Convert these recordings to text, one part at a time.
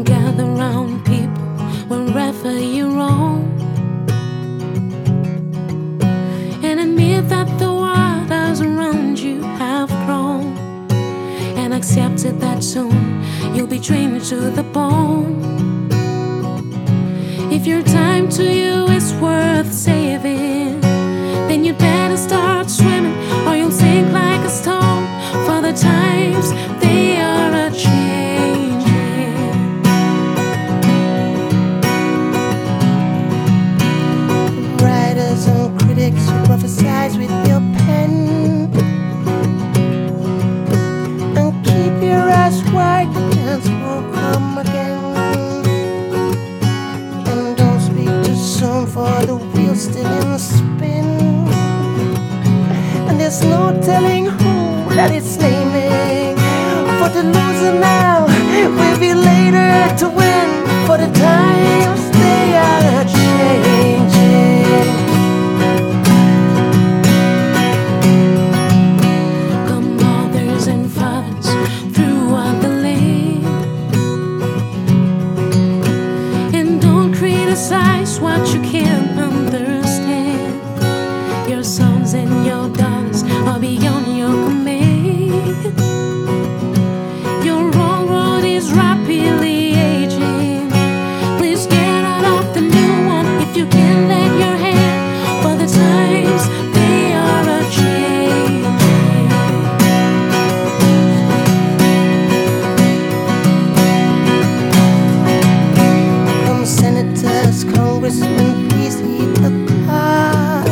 gather round people wherever you roam, and admit that the waters around you have grown, and accept it that soon you'll be drained to the bone. If your time to you is worth saving, then you'd better start swimming, or you'll sink like a stone. For the times, they are a-changing. Writers and critics who prophesize with your pen, and keep your eyes wide, the chance won't come again. And don't speak too soon, for the wheel's still in spin, and there's no telling who that it's naming. For the loser now will be later to win, for the times they are changing. Come mothers and fathers throughout the land, and don't criticize what you can't understand. Your sons and your daughters are beyond your command. Your old road is rapidly aging. Please get out of the new one if you can lend your hand, for the times they are a-changing. From senators, congressmen, please heed the call.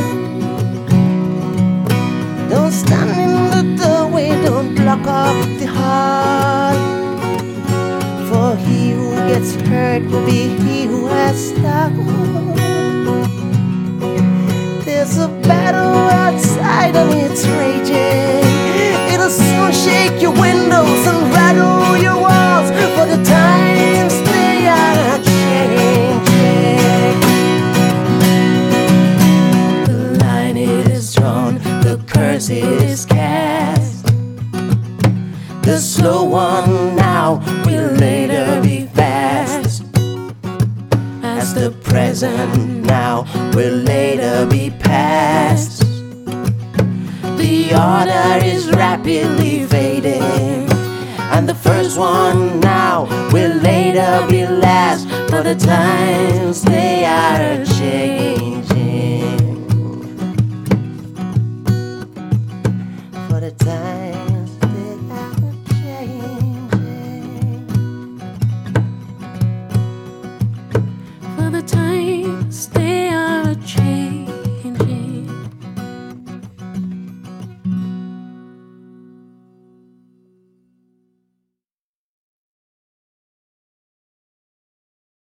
Don't stand in the doorway, don't block up the hall. For he who gets hurt will be he who has stopped. There's a battle outside and it's raging. It'll soon shake your windows and rattle your walls, for the times they are changing. The line it is drawn, the curse it is cast. The slow one now will later be fast, as the present now will later be past. The order is rapidly fading, and the first one now will later be last, for the times they are changing.